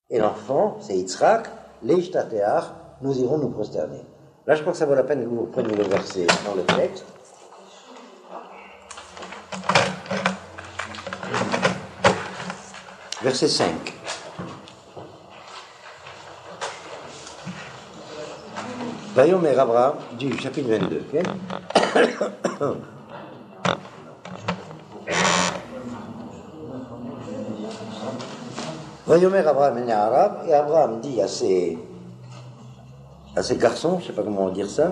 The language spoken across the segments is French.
et l'enfant, c'est Yitzhak, Leishtateach, nous irons nous prosterner. Là, je crois que ça vaut la peine que vous preniez le verset dans le texte. Verset 5. Vayomer Abraham, du chapitre 22. Okay? Vayomer Abraham est arabe, et Abraham dit à ses garçons, je ne sais pas comment dire ça,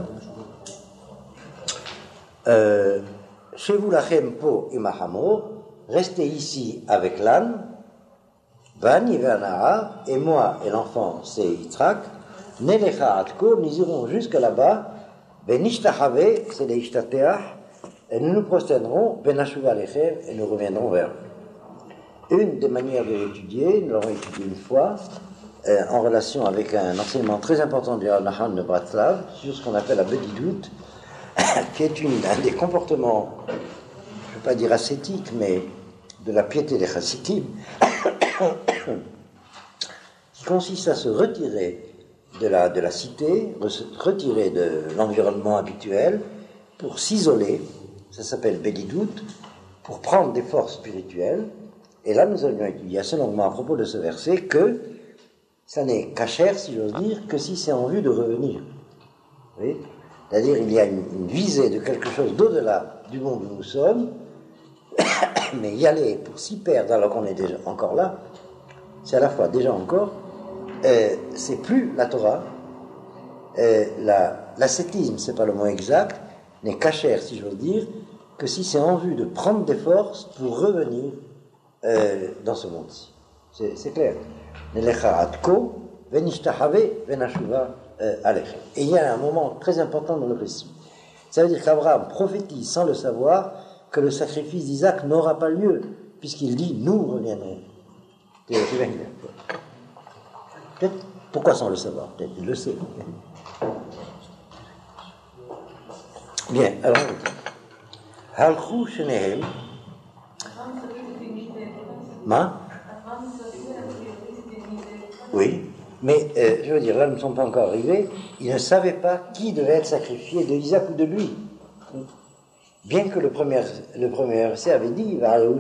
chez vous lachem po et mahamor, restez ici avec l'âne, Bani ve'anahar, et moi et l'enfant c'est Yitzhak, Nelecha atko, nous irons jusque là-bas, Benishtahavé, c'est les ishtateach, et nous nous prosternerons, Benashuva lechem, et nous reviendrons vers eux. Une des manières de l'étudier, nous l'avons étudié une fois, en relation avec un enseignement très important du Rav Nachman de Bratslav, sur ce qu'on appelle la bedidout, qui est un des comportements, je ne veux pas dire ascétiques, mais de la piété des chassidim, qui consiste à se retirer de la cité, retirer de l'environnement habituel pour s'isoler, ça s'appelle bedidout, pour prendre des forces spirituelles. Et là, nous avions étudié assez longuement à propos de ce verset que ça n'est cachère, si j'ose dire, que si c'est en vue de revenir. Oui, c'est-à-dire il y a une visée de quelque chose d'au-delà du monde où nous sommes, mais y aller pour s'y perdre alors qu'on est déjà encore là, c'est à la fois déjà encore, c'est plus la Torah, l'ascétisme, c'est pas le mot exact, n'est cachère, si j'ose dire, que si c'est en vue de prendre des forces pour revenir dans ce monde-ci. C'est clair. Et il y a un moment très important dans le récit. Ça veut dire qu'Abraham prophétise sans le savoir que le sacrifice d'Isaac n'aura pas lieu, puisqu'il dit nous reviendrons. Peut-être, pourquoi sans le savoir? Peut-être il le sait. Bien, alors Halchou Shenehem. Oui, mais je veux dire, là, nous ne sommes pas encore arrivés. Ils ne savaient pas qui devait être sacrifié, de Isaac ou de lui. Bien que le premier verset avait dit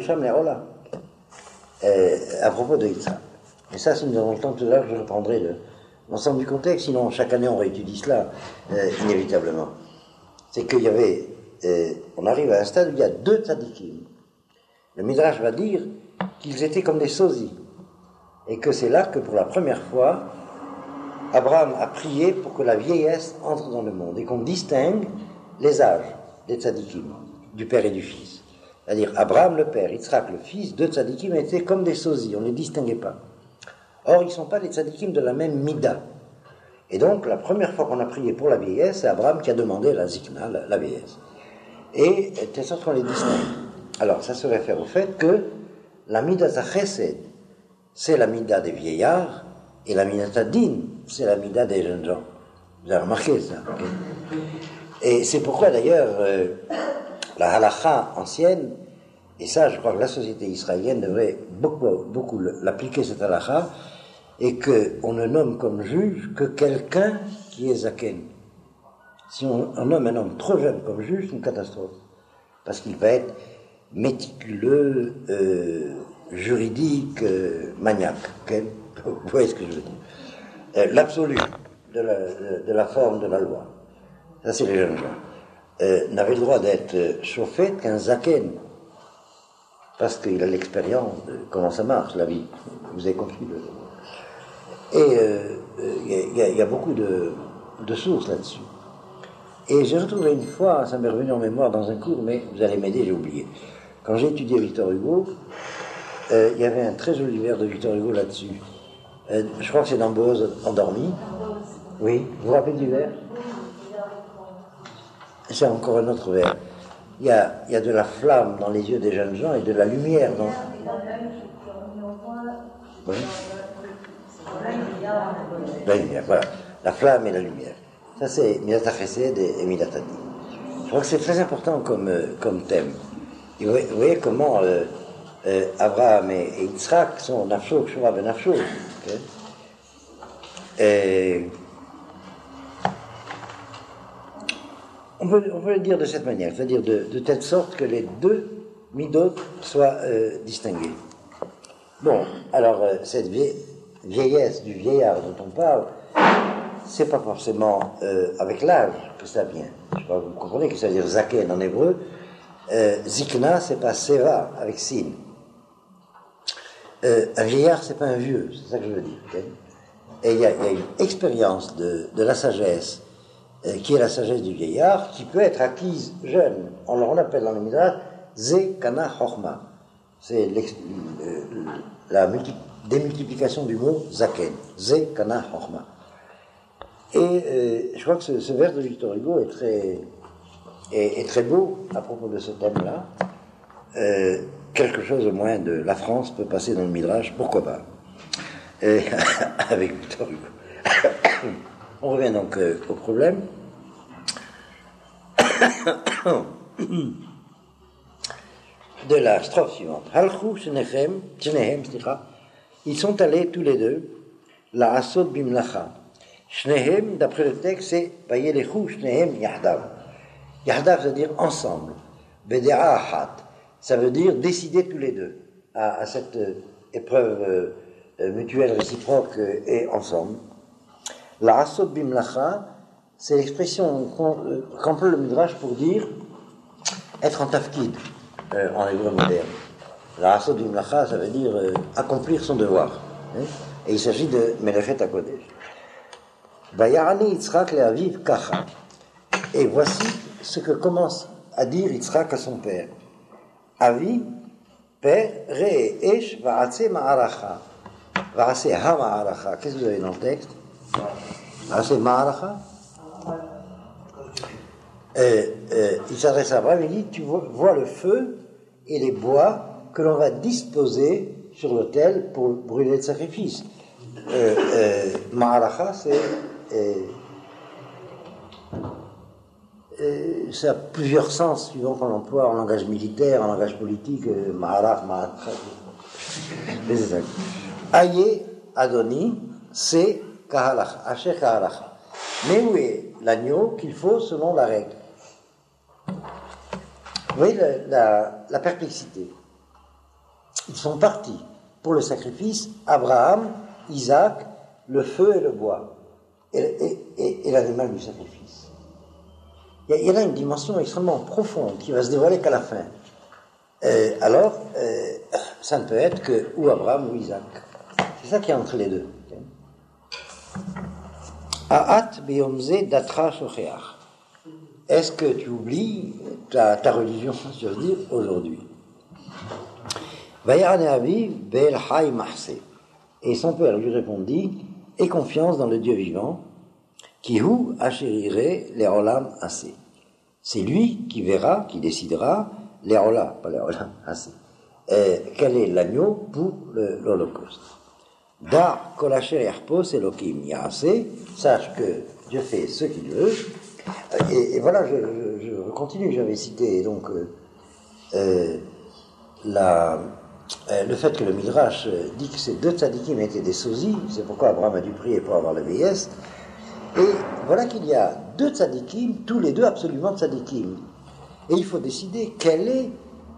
à propos de Yitzhak. Et ça, si nous avons le temps tout à l'heure, je reprendrai l'ensemble du contexte, sinon chaque année on réétudie cela, inévitablement. C'est qu'il y avait, on arrive à un stade où il y a deux tzadikim. Le Midrash va dire qu'ils étaient comme des sosies, et que c'est là que pour la première fois, Abraham a prié pour que la vieillesse entre dans le monde, et qu'on distingue les âges des tzadikim, du père et du fils. C'est-à-dire, Abraham le père, Yitzhak le fils, deux tzadikim étaient comme des sosies, on ne les distinguait pas. Or, ils ne sont pas des tzadikim de la même mida. Et donc, la première fois qu'on a prié pour la vieillesse, c'est Abraham qui a demandé la zikna, la vieillesse. Et de telle sorte qu'on les distingue. Alors, ça se réfère au fait que la mida zachesed, c'est la mida des vieillards, et la mida tadin, c'est la mida des jeunes gens. Vous avez remarqué ça, okay? Et c'est pourquoi d'ailleurs la halakha ancienne, et ça je crois que la société israélienne devrait beaucoup l'appliquer cette halakha, et qu'on ne nomme comme juge que quelqu'un qui est zaken. Si on nomme un homme trop jeune comme juge, c'est une catastrophe, parce qu'il va être méticuleux, juridique, maniaque. Okay? Vous voyez ce que je veux dire. L'absolu de la forme de la loi. Ça, c'est les jeunes gens. N'avait le droit d'être chauffé qu'un zaken, parce qu'il a l'expérience de comment ça marche, la vie. Vous avez compris. Et il y a beaucoup de sources là-dessus. Et j'ai retrouvé une fois, ça m'est revenu en mémoire dans un cours, mais vous allez m'aider, j'ai oublié. Quand j'ai étudié Victor Hugo, il y avait un très joli vers de Victor Hugo là-dessus. Je crois que c'est dans Bose endormi. Oui, vous vous rappelez du vers? C'est encore un autre vers. Il y a de la flamme dans les yeux des jeunes gens et de la lumière dans... Oui. La lumière, voilà. La flamme et la lumière. Ça, c'est Midat HaChesed et Midat Hadin. Je crois que c'est très important comme thème. Et vous voyez comment Abraham et Yitzhak sont Nafsho, Kshura ben Nafsho. Okay? Et on peut le dire de cette manière, c'est-à-dire de telle sorte que les deux midot soient distingués. Bon, alors cette vieillesse du vieillard dont on parle, c'est pas forcément avec l'âge que ça vient. Je sais pas, vous comprenez que ça veut dire zaken en hébreu. Zikna, c'est pas seva avec sin. Un vieillard, c'est pas un vieux, c'est ça que je veux dire. Okay? Et il y a une expérience de la sagesse qui est la sagesse du vieillard, qui peut être acquise jeune. On appelle dans le Midrash Ze Kana Chochma. C'est la démultiplication du mot Zaken. Ze Kana Chochma. Et je crois que ce vers de Victor Hugo est très beau à propos de ce thème-là. Quelque chose au moins de la France peut passer dans le Midrash, pourquoi pas. Avec Victor Hugo. On revient donc au problème. De la strophe suivante. Halchou shnehem, ils sont allés tous les deux, la asod bimlacha. Shnehem, d'après le texte, c'est vayelechu shnehem yahdav. Yahdav, ça veut dire ensemble. Bedera ahat, ça veut dire décider tous les deux à cette épreuve mutuelle, réciproque et ensemble. La asod bimlacha, c'est l'expression qu'emploie le Midrash pour dire être en tafkid en hébreu moderne. La asod bimlacha, ça veut dire accomplir son devoir. Hein? Et il s'agit de Melechet HaKodesh. Vayarani Yitzhak le'aviv kacha. Et voici ce que commence à dire Yitzhak à son père. Avi, père, re esh va'atse ma'aracha. Va'atse ha-ma'aracha. Qu'est-ce que vous avez dans le texte? Va'atse ma'aracha. Il s'adresse à Abraham, il dit, tu vois le feu et les bois que l'on va disposer sur l'autel pour brûler le sacrifice. Ma'aracha, ça a plusieurs sens suivant qu'on l'emploie en langage militaire, en langage politique. Ma'aracha. Aye Adoni, c'est kahalacha, asher kahalacha. Mais où est l'agneau qu'il faut selon la règle? Vous voyez la perplexité. Ils sont partis pour le sacrifice, Abraham, Isaac, le feu et le bois, et l'animal du sacrifice. Il y a là une dimension extrêmement profonde qui va se dévoiler qu'à la fin. Alors, ça ne peut être que ou Abraham ou Isaac. C'est ça qui est entre les deux. Aat beyomze datra shocheach. Est-ce que tu oublies ta religion, si je veux dire, aujourd'hui? Vayarane aviv bel hay mahse. Et son père lui répondit, aie confiance dans le Dieu vivant, qui hu achérire les olam assez. C'est lui qui verra, qui décidera les olam, pas les olam assez. Quel est l'agneau pour l'Holocauste? Da kolacher erpos elokim yaase. Sache que Dieu fait ce qu'il veut. Et voilà, je continue. J'avais cité donc le fait que le Midrash dit que ces deux tzadikim étaient des sosies. C'est pourquoi Abraham a dû prier pour avoir la vieillesse. Et voilà qu'il y a deux tzadikim, tous les deux absolument tzadikim. Et il faut décider quelle est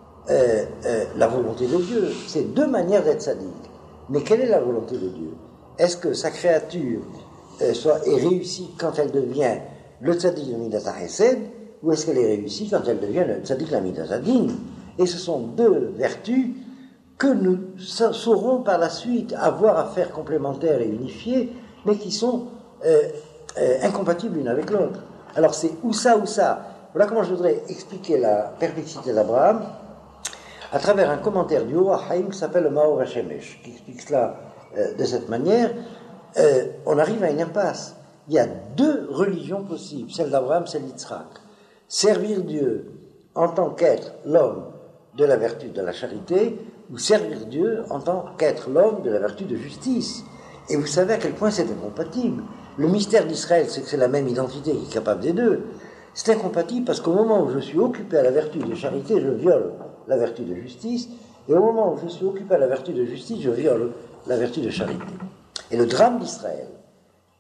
la volonté de Dieu. C'est deux manières d'être tzadik. Mais quelle est la volonté de Dieu? Est-ce que sa créature est réussie quand elle devient le tzaddik de Midat HaChesed, ou est-ce qu'elle est réussie quand elle devient le tzaddik de la Midat HaDin? Et ce sont deux vertus que nous saurons par la suite avoir à faire complémentaires et unifiées, mais qui sont incompatibles l'une avec l'autre. Alors c'est ou ça ou ça. Voilà comment je voudrais expliquer la perplexité d'Abraham à travers un commentaire du Or HaChaim qui s'appelle le Maor HaShemesh, qui explique cela de cette manière. On arrive à une impasse. Il y a deux religions possibles, celle d'Abraham, celle d'Yitzhak. Servir Dieu en tant qu'être l'homme de la vertu de la charité, ou servir Dieu en tant qu'être l'homme de la vertu de justice. Et vous savez à quel point c'est incompatible. Le mystère d'Israël, c'est que c'est la même identité qui est capable des deux. C'est incompatible parce qu'au moment où je suis occupé à la vertu de charité, je viole la vertu de justice, et au moment où je suis occupé à la vertu de justice, je viole la vertu de charité. Et le drame d'Israël,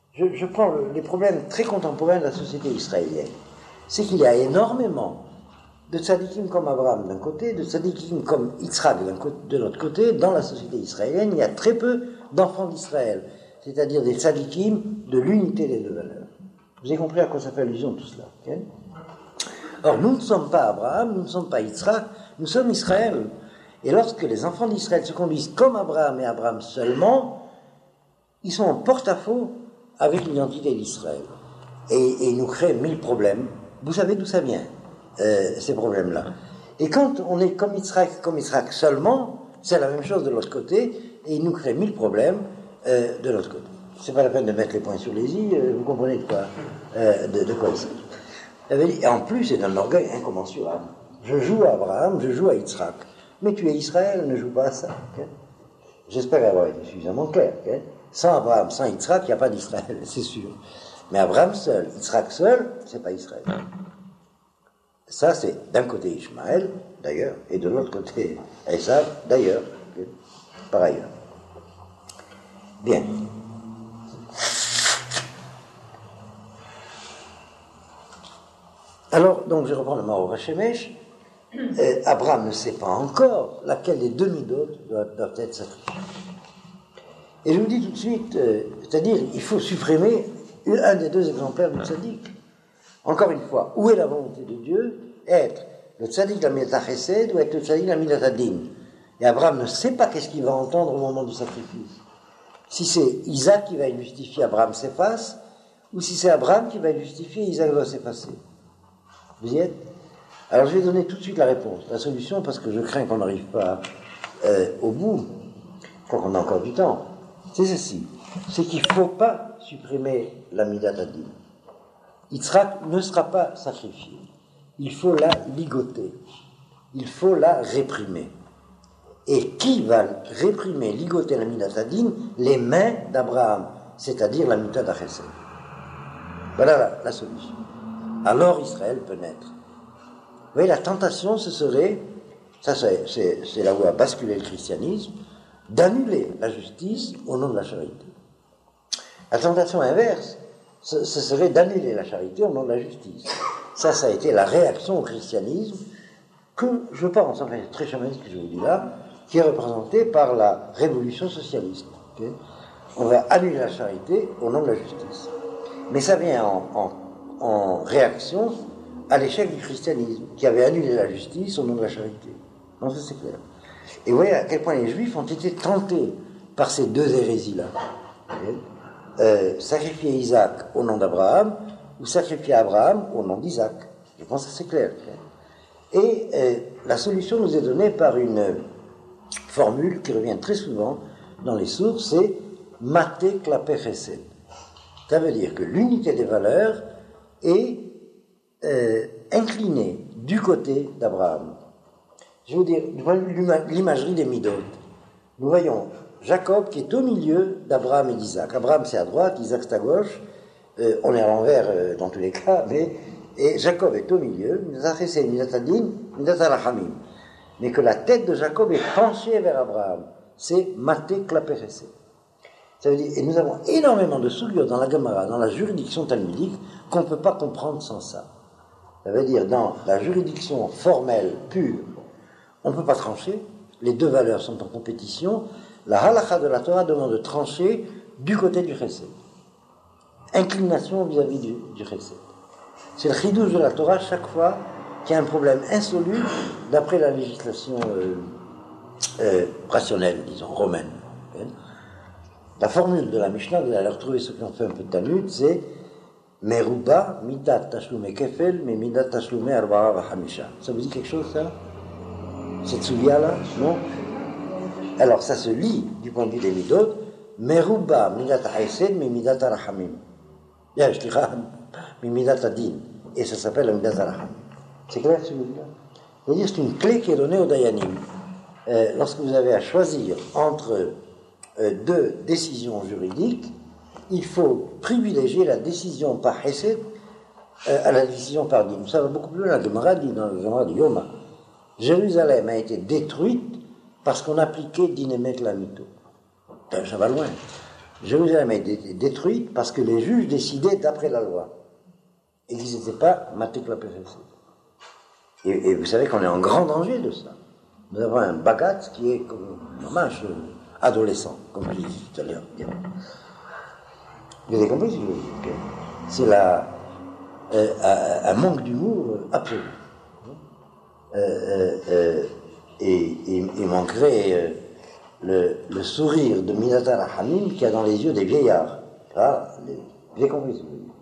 je prends les problèmes très contemporains de la société israélienne. C'est qu'il y a énormément de tzadikim comme Abraham d'un côté, de tzadikim comme Yitzhak de l'autre côté. Dans la société israélienne, il y a très peu d'enfants d'Israël, c'est-à-dire des tzadikim de l'unité des deux valeurs. Vous avez compris à quoi ça fait allusion tout cela, okay? Or, nous ne sommes pas Abraham, nous ne sommes pas Yitzhak, nous sommes Israël. Et lorsque les enfants d'Israël se conduisent comme Abraham et Abraham seulement, ils sont en porte-à-faux avec l'identité d'Israël. Et ils nous créent 1000 problèmes. Vous savez d'où ça vient, ces problèmes-là. Et quand on est comme Yitzhak seulement, c'est la même chose de l'autre côté, et ils nous créent 1000 problèmes de l'autre côté. C'est pas la peine de mettre les points sur les i, vous comprenez de quoi il s'agit. Et en plus, c'est un orgueil incommensurable. Je joue à Abraham, je joue à Yitzhak. Mais tu es Israël, ne joue pas à ça. Okay? J'espère avoir été suffisamment clair. Okay? Sans Abraham, sans Yitzhak, il n'y a pas d'Israël, c'est sûr. Mais Abraham seul, Yitzhak seul, c'est pas Israël. Ça, c'est d'un côté Ishmaël, d'ailleurs, et de l'autre côté Esav, d'ailleurs, okay? Par ailleurs. Bien. Alors, donc, je reprends le Maor Hashemesh. Abraham ne sait pas encore laquelle des deux midotes doivent être sacrifiées. Et je vous dis tout de suite, c'est-à-dire, il faut supprimer un des deux exemplaires du tzaddik. Encore une fois, où est la volonté de Dieu? Être le tzaddik de la Midata Chesed ou être le tzaddik de la Midata Din. Et Abraham ne sait pas qu'est-ce qu'il va entendre au moment du sacrifice. Si c'est Isaac qui va être justifié, Abraham s'efface, ou si c'est Abraham qui va être justifié, Isaac va s'effacer. Vous y êtes? Alors je vais donner tout de suite la réponse, la solution, parce que je crains qu'on n'arrive pas au bout. Je crois qu'on a encore du temps. C'est ceci, c'est qu'il ne faut pas supprimer la Midata Din. Yitzhak ne sera pas sacrifié. Il faut la ligoter. Il faut la réprimer. Et qui va réprimer, ligoter la Midata Din? Les mains d'Abraham, c'est-à-dire la Midata Chesed. Voilà la solution. Alors Israël peut naître. Vous voyez, la tentation, ce serait, ça c'est là où a basculé le christianisme, d'annuler la justice au nom de la charité. La tentation inverse, ce serait d'annuler la charité au nom de la justice. Ça a été la réaction au christianisme que, je pense, enfin, très chamaniste que je vous dis là, qui est représentée par la révolution socialiste. Okay? On va annuler la charité au nom de la justice. Mais ça vient en réaction à l'échec du christianisme, qui avait annulé la justice au nom de la charité. Non, ça c'est clair. Et vous voyez à quel point les Juifs ont été tentés par ces deux hérésies-là. Sacrifier Isaac au nom d'Abraham, ou sacrifier Abraham au nom d'Isaac. Je pense que c'est clair. Et la solution nous est donnée par une formule qui revient très souvent dans les sources, c'est « maté klapé chesed ». Ça veut dire que l'unité des valeurs est inclinée du côté d'Abraham. Je vais vous dire, du point de vue de l'imagerie des midotes, nous voyons Jacob qui est au milieu d'Abraham et d'Isaac. Abraham c'est à droite, Isaac c'est à gauche, on est à l'envers dans tous les cas, et Jacob est au milieu, mais que la tête de Jacob est penchée vers Abraham. C'est maté klapé chesed. Ça veut dire, et nous avons énormément de sougures dans la Gemara, dans la juridiction talmudique, qu'on ne peut pas comprendre sans ça. Ça veut dire, dans la juridiction formelle, pure, on ne peut pas trancher, les deux valeurs sont en compétition, la halakha de la Torah demande de trancher du côté du chesed. Inclination vis-à-vis du chesed. C'est le chidouche de la Torah chaque fois qu'il y a un problème insoluble d'après la législation rationnelle, disons, romaine. La formule de la Mishnah, vous allez retrouver ceux qui ont fait un peu de Talmud, c'est Meruba, midat tashlume kefel, mais midat tashlume arba'a v'hamisha. Ça vous dit quelque chose, ça? Cette soulia-là? Non? Alors, ça se lit, du point de vue des midot, Meruba, midat ha'esed, mais midat ha'rachamim. Bien, je dirais, mais midat ha'din. Et ça s'appelle la midat ha'rachamim. C'est clair, celui-là? C'est-à-dire, c'est une clé qui est donnée au dayanim. Lorsque vous avez à choisir entre deux décisions juridiques, il faut privilégier la décision par Hesed à la décision par Din. Ça va beaucoup plus loin. La Gemara dit dans le Gemara de Yoma, Jérusalem a été détruite parce qu'on appliquait Din Emet Lamito. Ça va loin. Jérusalem a été détruite parce que les juges décidaient d'après la loi et qu'ils n'étaient pas matik la PFC. Et vous savez qu'on est en grand danger de ça. Nous avons un bagat qui est comme dommage adolescent, comme je disais tout à l'heure. Vous avez compris ce que je veux dire? C'est un manque d'humour absolu. Et il manquerait le sourire de Minatar Hamim qu'il y a dans les yeux des vieillards. Ah, vous avez compris ce que je veux dire?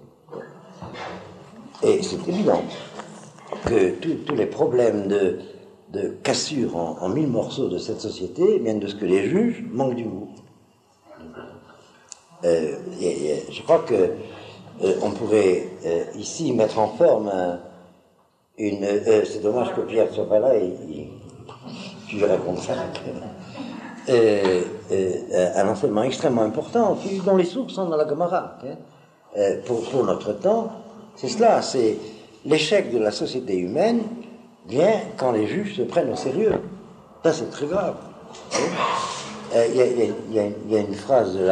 Et c'est évident que tous les problèmes de cassure en 1000 morceaux de cette société viennent de ce que les juges manquent d'humour. Je crois que on pourrait ici mettre en forme c'est dommage que Pierre ne soit pas là je lui raconte ça. Un enseignement extrêmement important dont les sources sont dans la Gemara. Pour notre temps, c'est cela, c'est l'échec de la société humaine vient quand les juges se prennent au sérieux. Ça, c'est très grave. Il y a une phrase de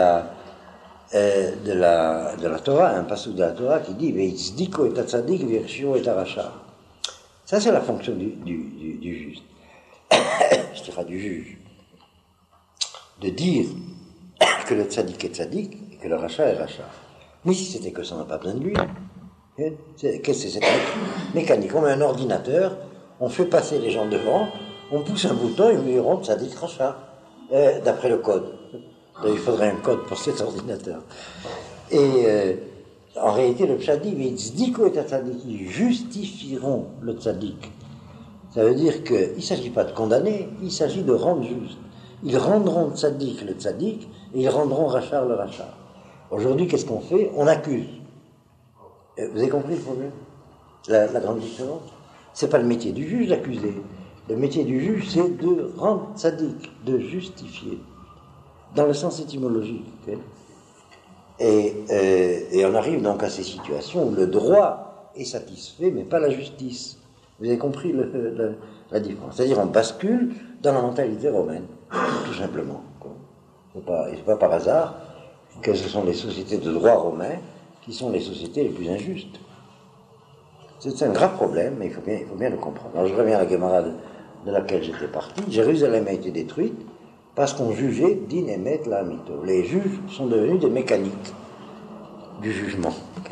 la Torah, un passage de la Torah qui dit Veitzdiko et atzadik virshio et aracha. Ça, c'est la fonction du juge. Je dirais du juge. De dire que le tzadik est tzadik et que le racha est racha. Mais si c'était que ça, on n'a pas besoin de lui. Qu'est-ce que c'est cette mécanique? On met un ordinateur, on fait passer les gens devant, on pousse un bouton et ils diront tzadik racha. D'après le code. Il faudrait un code pour cet ordinateur. Et en réalité, le tzadik, Veitzdiko et atzadik, ils justifieront le tzadik. Ça veut dire qu'il ne s'agit pas de condamner, il s'agit de rendre juste. Ils rendront tzadik le tzadik et ils rendront rachar le rachar. Aujourd'hui, qu'est-ce qu'on fait? On accuse. Vous avez compris le problème? La grande différence? C'est pas le métier du juge d'accuser. Le métier du juge, c'est de rendre tzadik, de justifier, dans le sens étymologique. Et on arrive donc à ces situations où le droit est satisfait, mais pas la justice. Vous avez compris la différence? C'est-à-dire on bascule dans la mentalité romaine, tout simplement. C'est pas par hasard que ce sont les sociétés de droit romain qui sont les sociétés les plus injustes. C'est un grave problème, mais il faut bien le comprendre. Alors je reviens à la Gemara de laquelle j'étais parti. Jérusalem a été détruite parce qu'on jugeait din emet la mito. Les juges sont devenus des mécaniques du jugement.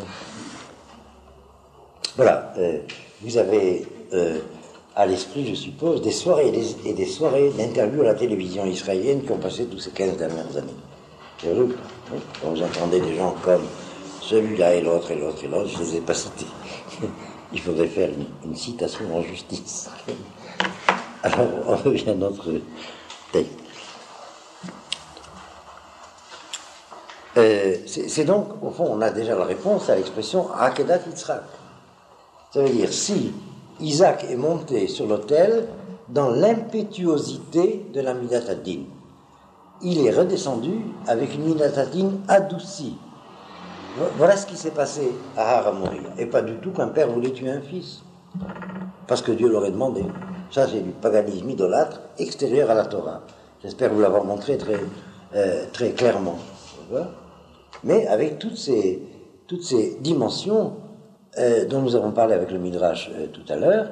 Voilà. Vous avez à l'esprit, je suppose, des soirées et des soirées d'interviews à la télévision israélienne qui ont passé tous ces 15 dernières années. C'est vrai. Quand vous entendez des gens comme celui-là et l'autre et l'autre et l'autre, je ne les ai pas cités. Il faudrait faire une citation en justice. Alors, on revient à notre texte. C'est donc, au fond, on a déjà la réponse à l'expression Akedat Yitzhak. Ça veut dire, si Isaac est monté sur l'autel dans l'impétuosité de la Midat Hadin, il est redescendu avec une Midat Hadin adoucie. Voilà ce qui s'est passé à Haramoria. Et pas du tout qu'un père voulait tuer un fils. Parce que Dieu l'aurait demandé. Ça, c'est du paganisme idolâtre extérieur à la Torah. J'espère vous l'avoir montré très clairement. Mais avec toutes ces dimensions dont nous avons parlé avec le Midrash tout à l'heure.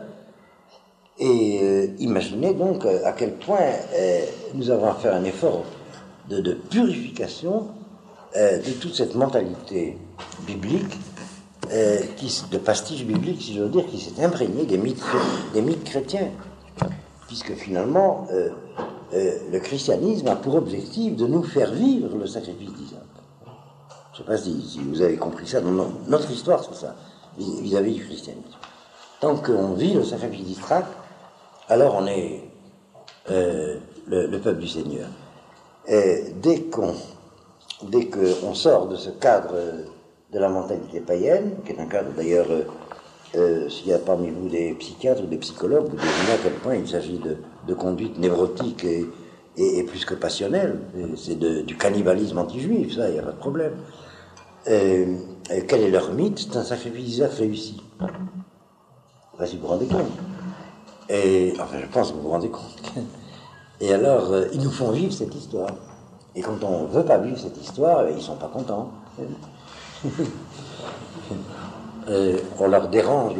Et imaginez donc à quel point nous avons à faire un effort de purification de toute cette mentalité biblique, de pastiche biblique, si j'ose dire, qui s'est imprégnée des mythes chrétiens. Puisque finalement, le christianisme a pour objectif de nous faire vivre le sacrifice d'Isaac. Je ne sais pas si vous avez compris ça, notre histoire c'est ça, vis-à-vis du christianisme. Tant qu'on vit le sacrifice d'Isaac, alors on est le peuple du Seigneur. Et dès qu'on sort de ce cadre de la mentalité païenne, qui est un cadre d'ailleurs, s'il y a parmi vous des psychiatres ou des psychologues, vous devinez à quel point il s'agit de conduite névrotique et plus que passionnelle. C'est du cannibalisme anti-juif, ça, il n'y a pas de problème. Quel est leur mythe? C'est un sacrifice d'Isaac réussi. Enfin, si vous vous rendez compte. Enfin, je pense que vous vous rendez compte. Et alors, ils nous font vivre cette histoire. Et quand on ne veut pas vivre cette histoire, ils ne sont pas contents. On leur dérange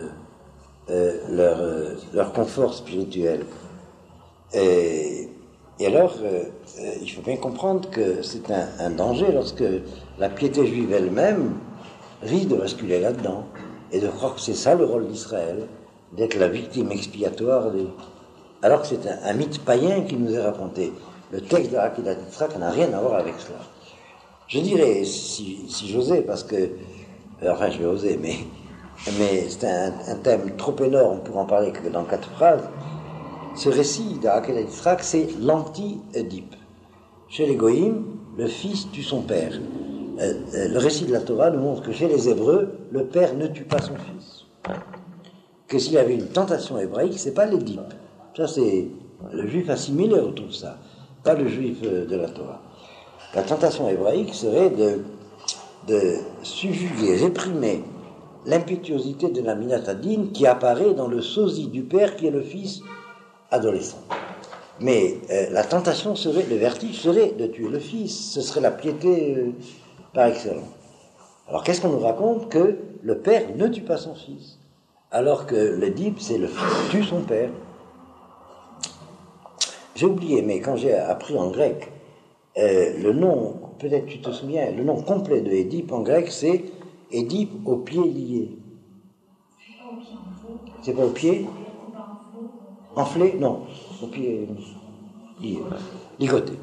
leur confort spirituel. Et alors, il faut bien comprendre que c'est un danger lorsque la piété juive elle-même risque de basculer là-dedans et de croire que c'est ça le rôle d'Israël, d'être la victime expiatoire alors que c'est un mythe païen qui nous est raconté. Le texte de Akedat Yitzhak n'a rien à voir avec cela. Je dirais, si j'osais, parce que, enfin je vais oser, mais c'est un thème trop énorme pour en parler que dans 4 phrases. Ce récit d'Akedat Yitzhak, c'est l'anti-Édipe. Chez les Goïms, le fils tue son père. Le récit de la Torah nous montre que chez les Hébreux, le père ne tue pas son fils. Que s'il y avait une tentation hébraïque, c'est pas l'Édipe. Ça, c'est le juif assimilé retrouve ça, pas le juif de la Torah. La tentation hébraïque serait de subjuguer, réprimer l'impétuosité de la minatadine qui apparaît dans le sosie du père qui est le fils adolescent. Mais la tentation serait, le vertige serait de tuer le fils, ce serait la piété par excellence. Alors qu'est-ce qu'on nous raconte? Que le père ne tue pas son fils, alors que l'Édipe, c'est le fils qui tue son père. J'ai oublié, mais quand j'ai appris en grec, le nom, peut-être tu te souviens, le nom complet de Édipe en grec, c'est Édipe aux pieds liés. C'est pas aux pieds? Enflé? Non, aux pieds liés, ligoté.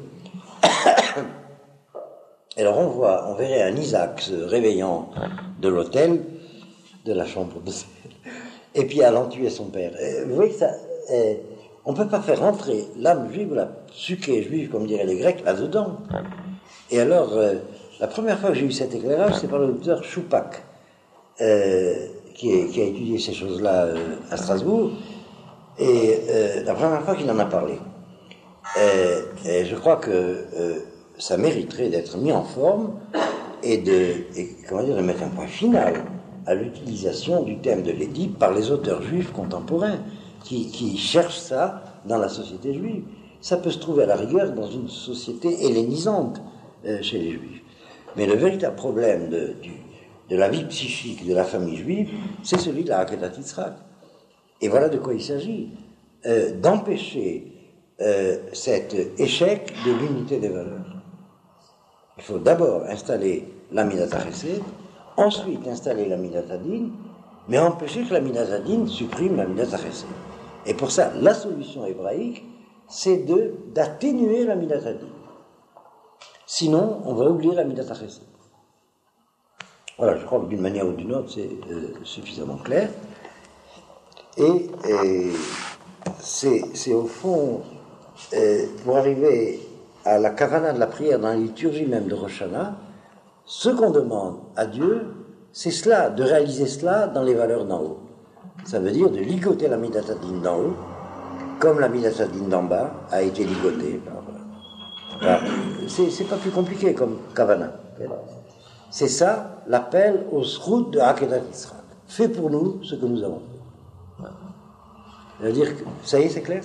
Alors on verrait un Isaac se réveillant de l'hôtel, de la chambre de et puis allant tuer son père. Vous voyez que ça... on ne peut pas faire rentrer l'âme juive, la psyché juive, comme diraient les Grecs, là-dedans. Et alors, la première fois que j'ai eu cet éclairage, c'est par le docteur Choupak, qui a étudié ces choses-là à Strasbourg, et la première fois qu'il en a parlé. Et je crois que ça mériterait d'être mis en forme et de mettre un point final à l'utilisation du thème de l'Édipe par les auteurs juifs contemporains, qui cherchent ça dans la société juive. Ça peut se trouver à la rigueur dans une société hellénisante chez les juifs. Mais le véritable problème de la vie psychique de la famille juive, c'est celui de la Akedat Yitzhak. Et voilà de quoi il s'agit. D'empêcher cet échec de l'unité des valeurs. Il faut d'abord installer la Midat Chesed, ensuite installer la Midat Hadin, mais empêcher que la Midat Hadin supprime la Midat Chesed. Et pour ça, la solution hébraïque, c'est d'atténuer la Midat Hadin. Sinon, on va oublier la Midat Chesed. Voilà, je crois que d'une manière ou d'une autre, c'est suffisamment clair. Et c'est au fond, pour arriver à la kavana de la prière dans la liturgie même de Rosh Hashanah, ce qu'on demande à Dieu, c'est cela, de réaliser cela dans les valeurs d'en haut. Ça veut dire de ligoter la Midat Hadin d'en haut, comme la Midat Hadin d'en bas a été ligotée. Voilà. C'est pas plus compliqué comme kavana. C'est ça l'appel au srout de Akedat Yitzhak. Fais pour nous ce que nous avons fait. C'est-à-dire que, ça y est, c'est clair?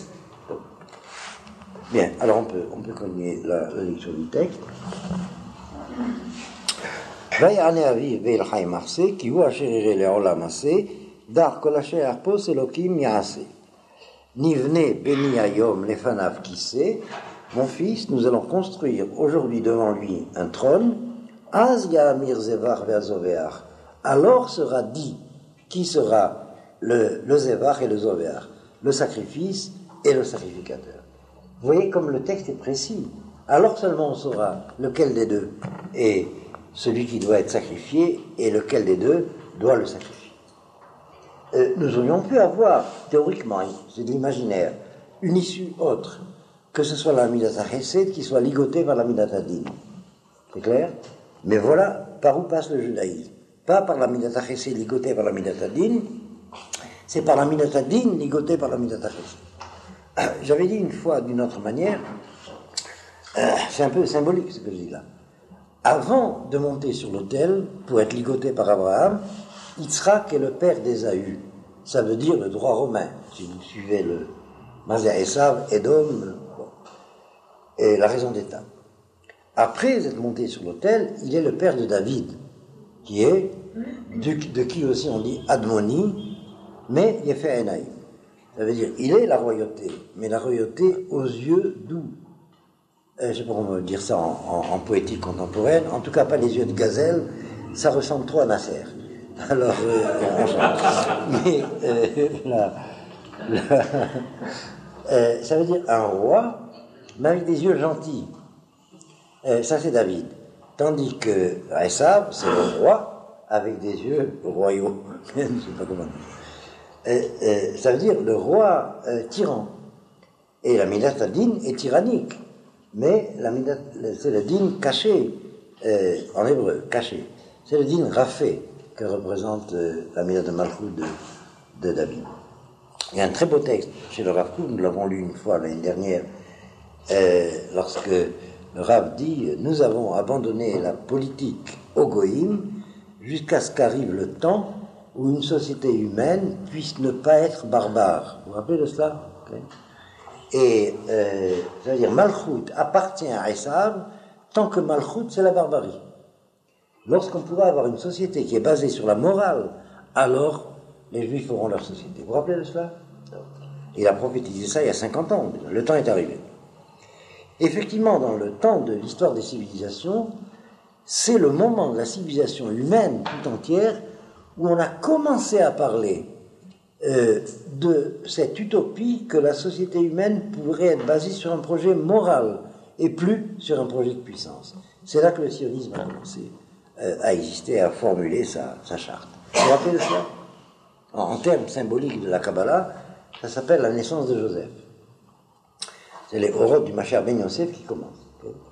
Bien, alors on peut continuer la lecture du texte. ויענה אביו ואל חיים מעשה, כי הוא אשר יראה לעולם עשה, דע כל אשר יחפוץ אלוקים יעשה. נבנה בני היום לפניו כיסא, mon fils, nous allons construire aujourd'hui devant lui un trône, az ya'amir zevach ve'azoveach. Alors sera dit qui sera le zevach et le zoveach, le sacrifice et le sacrificateur. Vous voyez comme le texte est précis. Alors seulement on saura lequel des deux est celui qui doit être sacrifié et lequel des deux doit le sacrifier. Nous aurions pu avoir, théoriquement, c'est de l'imaginaire, une issue autre, que ce soit la Midat Chesed qui soit ligotée par la Midat Hadin. C'est clair? Mais voilà par où passe le judaïsme. Pas par la Midat Chesed ligotée par la Midat Hadin, c'est par la Midat Hadin ligotée par la Midat Chesed. J'avais dit une fois d'une autre manière, c'est un peu symbolique ce que je dis là. Avant de monter sur l'autel pour être ligoté par Abraham, Yitzhak est le père d'Ésaü. Ça veut dire le droit romain. Si vous suivez le Mazé Esav, Edom, bon. Et la raison d'État. Après être monté sur l'autel, il est le père de David, qui est, de qui aussi on dit Admoni, mais Yefe Enaï. Ça veut dire, il est la royauté, mais la royauté aux yeux doux. Je ne sais pas comment dire ça en poétique contemporaine, en tout cas pas les yeux de gazelle, ça ressemble trop à Nasser. Alors, mais ça veut dire un roi, mais avec des yeux gentils. Ça c'est David. Tandis que Esav, c'est le roi avec des yeux royaux. Je ne sais pas comment dire. Ça veut dire le roi tyran. Et la Midat Adin est tyrannique. Mais c'est le din caché, en hébreu, caché. C'est le din rafé que représente la Midat de Malchut de David. Il y a un très beau texte chez le Rav Kook, nous l'avons lu une fois l'année dernière, lorsque le Rav dit « Nous avons abandonné la politique au Goïm jusqu'à ce qu'arrive le temps où une société humaine puisse ne pas être barbare. » Vous vous rappelez de cela? Okay. Et ça veut dire Malchut appartient à Esav tant que Malchut c'est la barbarie. Lorsqu'on pourra avoir une société qui est basée sur la morale, alors les Juifs auront leur société. Vous vous rappelez de cela? Il a prophétisé ça il y a 50 ans. Le temps est arrivé. Effectivement, dans le temps de l'histoire des civilisations, c'est le moment de la civilisation humaine tout entière où on a commencé à parler de cette utopie que la société humaine pourrait être basée sur un projet moral et plus sur un projet de puissance. C'est là que le sionisme a commencé à exister, à formuler sa charte. Vous vous rappelez de cela? En termes symboliques de la Kabbalah, ça s'appelle la naissance de Joseph. C'est les Oroth du Mashiach Ben Yosef qui commencent.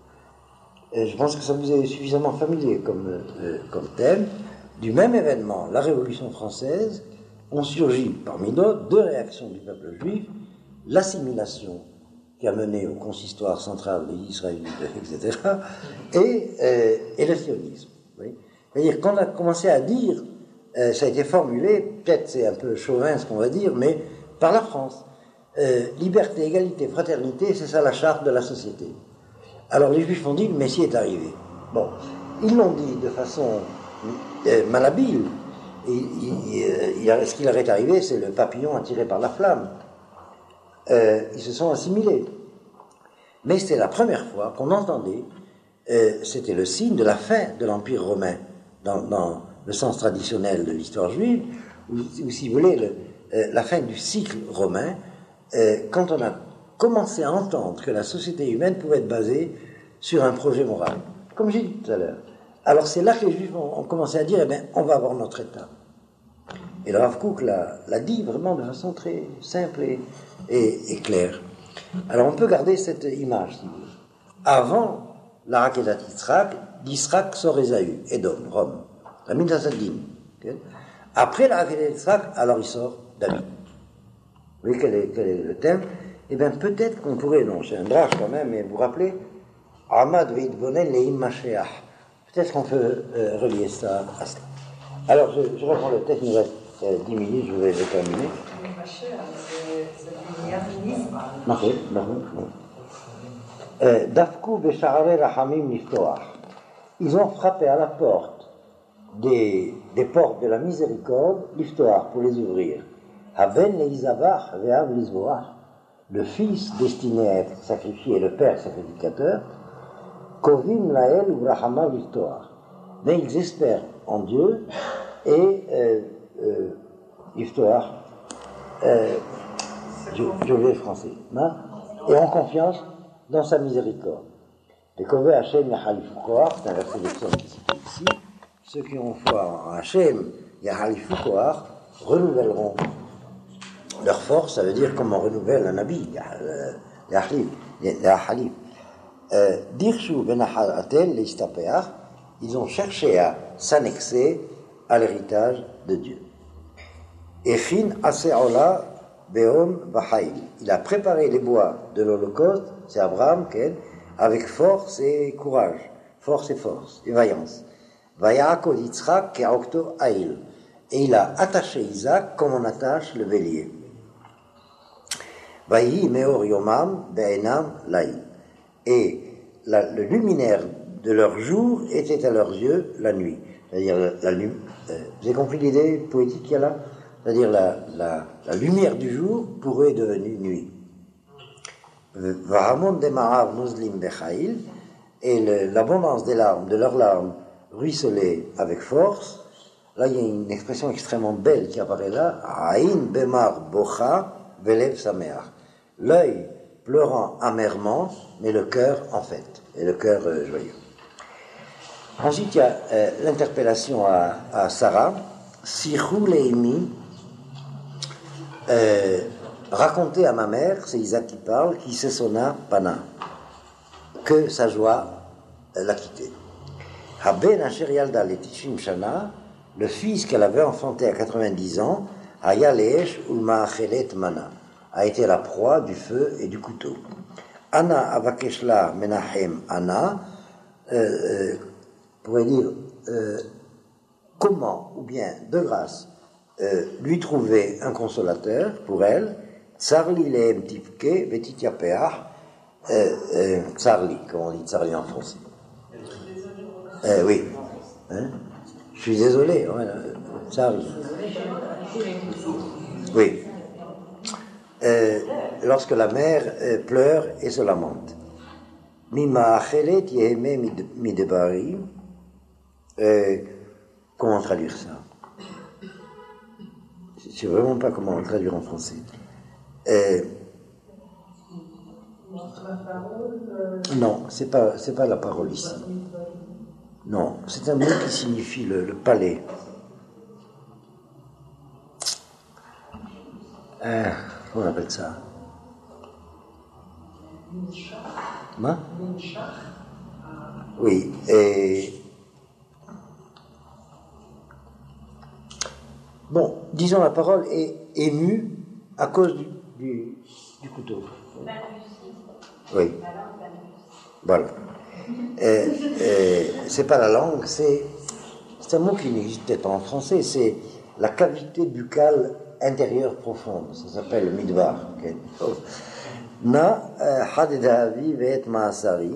Et je pense que ça vous est suffisamment familier comme thème. Du même événement, la Révolution française, ont surgi parmi d'autres deux réactions du peuple juif, l'assimilation qui a mené au consistoire central des Israélites, etc., et le sionisme. Oui. C'est-à-dire qu'on a commencé à dire, ça a été formulé, peut-être c'est un peu chauvin ce qu'on va dire, mais par la France. Liberté, égalité, fraternité, c'est ça la charte de la société. Alors les Juifs ont dit, le Messie est arrivé. Bon, ils l'ont dit de façon malhabile. Ce qui leur est arrivé, c'est le papillon attiré par la flamme. Ils se sont assimilés. Mais c'était la première fois qu'on entendait, c'était le signe de la fin de l'Empire romain, dans le sens traditionnel de l'histoire juive, ou si vous voulez, la fin du cycle romain, quand on a commencé à entendre que la société humaine pouvait être basée sur un projet moral, comme j'ai dit tout à l'heure. Alors c'est là que les Juifs ont commencé à dire, eh bien, on va avoir notre État. Et le Rav Kook l'a dit vraiment de façon très simple et claire. Alors on peut garder cette image, si vous voulez. Avant la Rakedat d'Israël sort Ésaü, Édom, Rome, la Midat Adin. Okay. Après la Rakedat d'Israël, alors il sort David. Vous voyez quel est le thème? Eh bien peut-être qu'on pourrait, non, c'est un drage quand même, mais vous vous rappelez, Ahmad Veidbonen Leim Mashiach. Peut-être qu'on peut relier ça à cela. Alors, je reprends le texte, il nous reste 10 minutes, je vais terminer. Dafku Besha'are Rahamim Niftoach. Ils ont frappé à la porte des portes de la miséricorde, Niftoach, pour les ouvrir. Haven Leizavach Ve'av Lizvoach. Le fils destiné à être sacrifié et le père sacrificateur. Kovim Lael ou Rahama Niftoach. Mais ils espèrent en Dieu et Niftoach, je vais français, hein, et en confiance dans sa miséricorde. Et Kové Hachem Yahalifukoach, c'est un verset de Psaume qui cite ici, ceux qui ont foi en Hachem Yahalifukoach renouvelleront leur force, ça veut dire comme on renouvelle un habit, Yahalif. Dirshu Benahal Atel, les Istapeach, ils ont cherché à s'annexer à l'héritage de Dieu. Echin Aseola Beom Bahaïl. Il a préparé les bois de l'Holocauste, c'est Abraham, avec force et courage, force et vaillance. Vayaakol Yitzchak Keokto Aïl. Et il a attaché Isaac comme on attache le bélier. Vayi Meor Yomam Be'enam Laïl. Et le luminaire de leur jour était à leurs yeux la nuit. C'est-à-dire, vous avez compris l'idée poétique qu'il y a là? C'est-à-dire, la lumière du jour pourrait devenir nuit. Vahamon demarav muslim bechail, et l'abondance des larmes, de leurs larmes, ruisselait avec force. Là, il y a une expression extrêmement belle qui apparaît là. Aïn bemar bocha velev sameach. L'œil pleurant amèrement, mais le cœur en fête, et le cœur joyeux. Ensuite, il y a l'interpellation à Sarah. Sichou leimi, racontez à ma mère, c'est Isaac qui parle, qui sessonna pana, que sa joie l'a quitté. Haben asher yalda letishim shana, le fils qu'elle avait enfanté à 90 ans, Aya leesh ulmaachelet mana, a été la proie du feu et du couteau. Anna avakeshla menahem Anna, pourrait dire comment, ou bien de grâce, lui trouver un consolateur pour elle. Tsarli lehem tifke vetityapeach, tsarli, comme on dit tsarli en français. Oui. Hein? Je suis désolé. Tsarli. Oui. Lorsque la mère pleure et se lamente. Mima achelet yeheme midebari. Comment traduire ça? Je ne sais vraiment pas comment le traduire en français. Non, c'est pas la parole ici. Non, c'est un mot qui signifie le palais. Comment on appelle ça? Hein? Oui, et bon, disons la parole est émue à cause du couteau. Oui. Voilà. C'est pas la langue, c'est un mot qui n'existe peut-être pas en français, c'est la cavité buccale intérieure profonde. Ça s'appelle le midbar. Okay. Na hadeda avi ve'et ma'asari.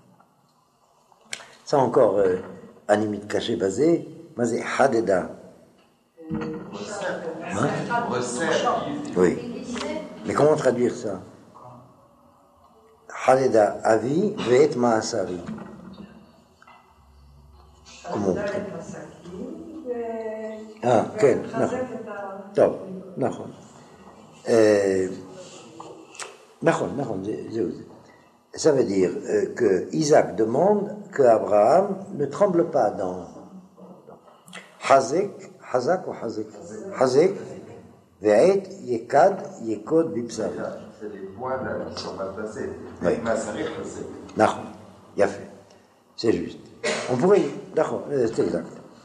Ça encore, animite caché basé, mais c'est hadeda. Hein? Oui. Mais comment traduire ça? Hadeda avi ve'et ma'asari. Comment? Ah, quel? Non. נכון. Ça veut dire que Isaac demande que Abraham ne tremble pas dans Hazek ou Hazek, ve'et yekad yekod bibsar. C'est les points sur ma passée. Oui. D'accord, il a fait. C'est juste. On pourrait. D'accord, c'est exact.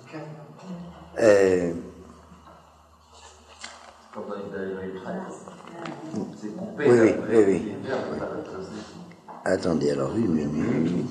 C'est coupé. Oui. Attendez, alors, une minute.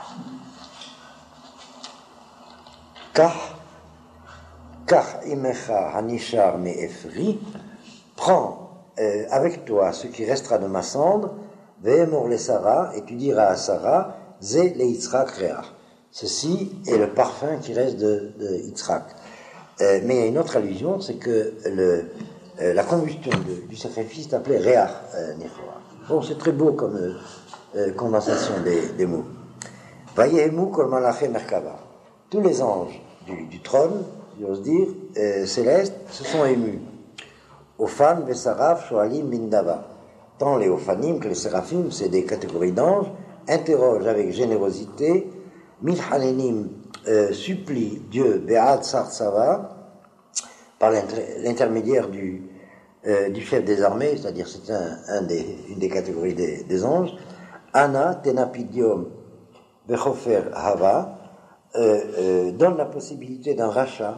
Kach imecha hanishar me'efri, prends avec toi ce qui restera de ma cendre, ve'emor le Sarah, et tu diras à Sarah, ze le Yitzhak reach. Ceci est le parfum qui reste de Yitzhak. Mais il y a une autre allusion, c'est que la combustion du sacrifice est appelée reach nechoa. Bon, c'est très beau comme condensation des mots. Vayehemu kol malaché merkava. Tous les anges du trône, si j'ose dire, célestes, se sont émus. Ophan vesaraf shoalim mindava. Tant les ophanim que les séraphim, c'est des catégories d'anges, interrogent avec générosité, milhanenim supplie Dieu be'ad sarsava par l'intermédiaire du chef des armées, c'est-à-dire c'est une des catégories des anges. Anna tenapidium bechofer hava, donne la possibilité d'un rachat.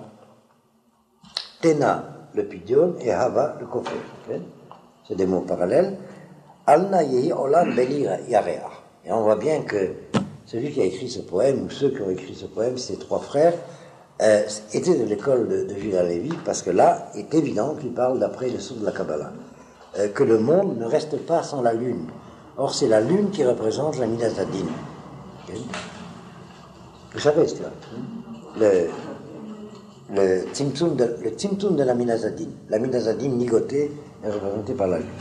Tena le pidium et hava le kofer. C'est des mots parallèles. Alna yehi olam beli yareach. Et on voit bien que celui qui a écrit ce poème, ou ceux qui ont écrit ce poème, ces trois frères, étaient de l'école de Judah Lévi, parce que là, il est évident qu'il parle d'après le sceau de la Kabbalah, que le monde ne reste pas sans la lune. Or, c'est la lune qui représente la Midat Hadin. Okay. Vous savez cela. Le tzimtzum de la minazadine. La minazadine nigotée est représentée par la lune.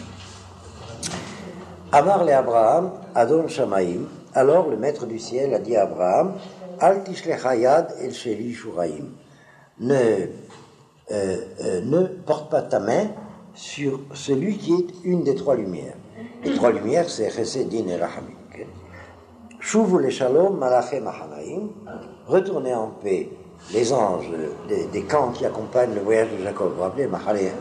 Amar le Abraham, Adon Shamaim. Alors le maître du ciel a dit à Abraham, Al tishlecha yad el sheli shuraim. Ne porte pas ta main sur celui qui est une des trois lumières. Les trois lumières, c'est Chesed, Din et Rachamim. Shuvu le shalom malachem achanaim. Retournez en paix les anges des camps qui accompagnent le voyage de Jacob. Vous vous rappelez, Mahalaim.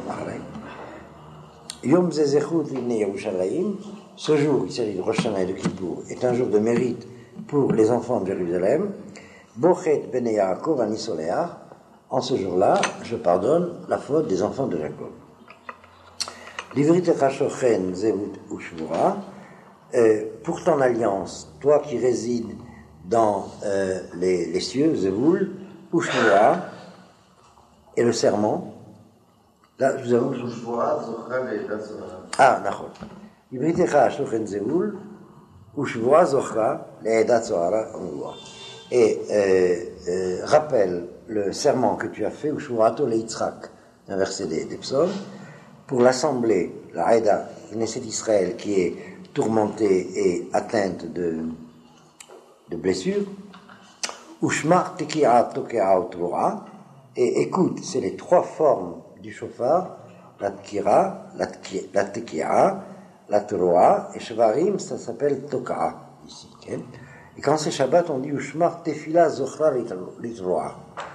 Yom zezechut livnei Yerushalayim. Ce jour, il s'agit de Rosh Hashanah et de Kippour, est un jour de mérite pour les enfants de Jérusalem. Bochet bnei Yaakov anisoleach. En ce jour-là, je pardonne la faute des enfants de Jacob. Livrit Shochen Zevut Ushvura. Pour ton alliance, toi qui résides dans les cieux, Zevul, Ushvura, et le serment. Là, je vous avoue. Ah, d'accord. Livrit Shochen Zevul, Ushvura Zochra, Le'edat Zohara, et rappelle le serment que tu as fait, Ushvurato Leitzrak, un verset des psaumes, pour l'assemblée, la Haïda, Knesset d'Israël, qui est tourmentée et atteinte de blessures, Ushmar Teki'a Toke'a Torah, et écoute, c'est les trois formes du shofar, la Tkira, la Teki'a, la Torah, et Shvarim, ça s'appelle Toka'a, ici. Okay? Et quand c'est Shabbat, on dit Ushmar Tefila Zochra Litroa.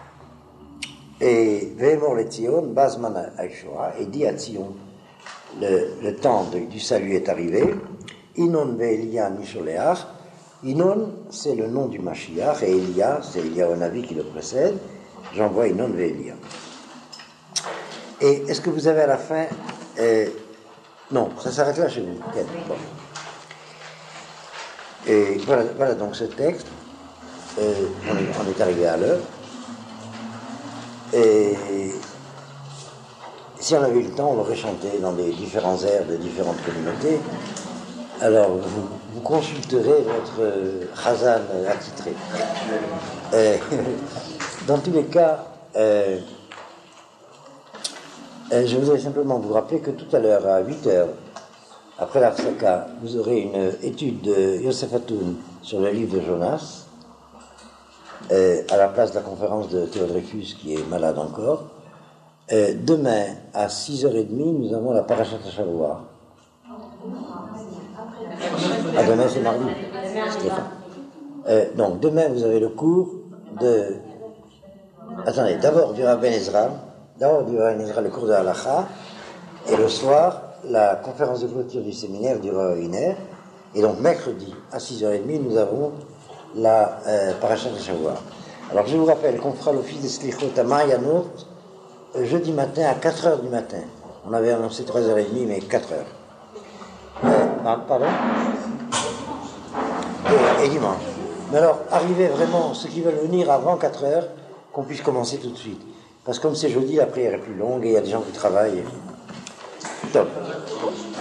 Et Vehemor le Tzion, Bazman Aishora, et dit à Tzion, le temps du salut est arrivé. Inon ve'Elia Nisholeach. Inon, c'est le nom du Mashiach, et Elia, c'est Elia au Navi qui le précède. J'envoie Inon ve'Elia. Et est-ce que vous avez à la fin. Non, ça s'arrête là chez vous. Okay. Bon. Et voilà donc ce texte. On est arrivé à l'heure. Et si on avait eu le temps, on l'aurait chanté dans les différents airs de différentes communautés. Alors, vous consulterez votre Chazan attitré. Dans tous les cas, je voudrais simplement vous rappeler que tout à l'heure, à 8h, après l'Arsaka, vous aurez une étude de Yosef Hatoun sur le livre de Jonas, à la place de la conférence de Théodrefus qui est malade encore. Demain, à 6h30, nous avons la Parashat Shavua. Ah, demain c'est mardi. Donc, demain vous avez le cours de... Attendez, d'abord du Rabben Ezra, le cours de Halacha, et le soir, la conférence de clôture du séminaire durera 1 heure. Et donc, mercredi, à 6h30, nous avons la Parashat Shavua. Alors, je vous rappelle qu'on fera l'office de Slichot à Marianot jeudi matin à 4h du matin. On avait annoncé 3h30, mais 4h. Pardon ? Et dimanche. Mais alors, arrivez vraiment, ceux qui veulent venir avant 4h, qu'on puisse commencer tout de suite. Parce que comme c'est jeudi, la prière est plus longue et il y a des gens qui travaillent. Top.